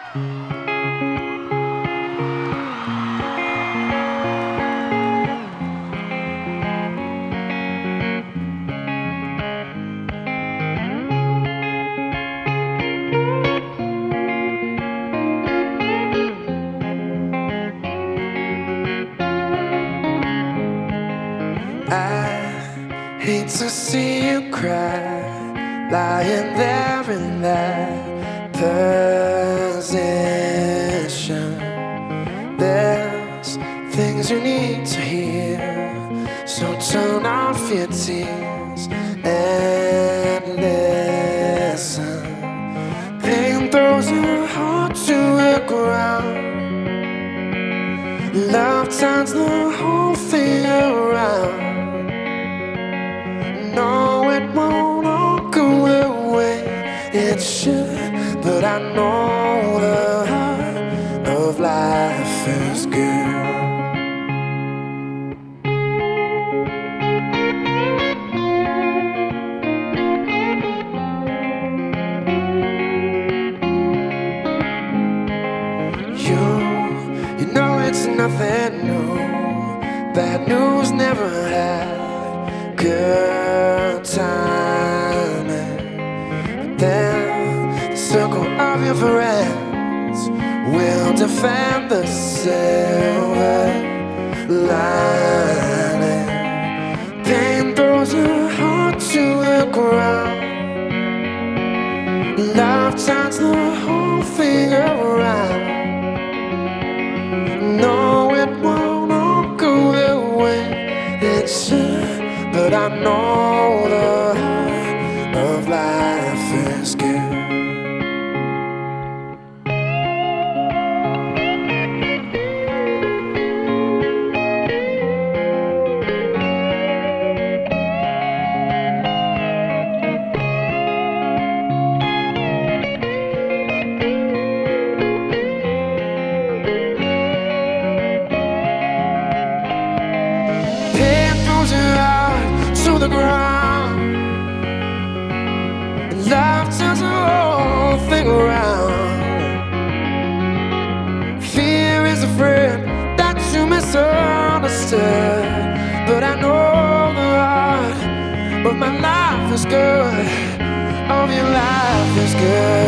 I hate to see you cry, lying there in that position. There's things you need to hear, so turn off your tears and listen. Pain throws your heart to the ground. Love turns the whole thing around. No, it won't all go away. It should, but I know the heart of life is good. You know it's nothing new. Bad news never had good timing. But then the circle of your friends will defend the silver lining. Pain throws your heart to the ground. Love turns the whole thing around. No, it won't all go the way it should, but I know the heart of life is good. To the ground, and love turns the whole thing around. Fear is a friend that you misunderstood, but I know the heart of my life is good, of your life is good.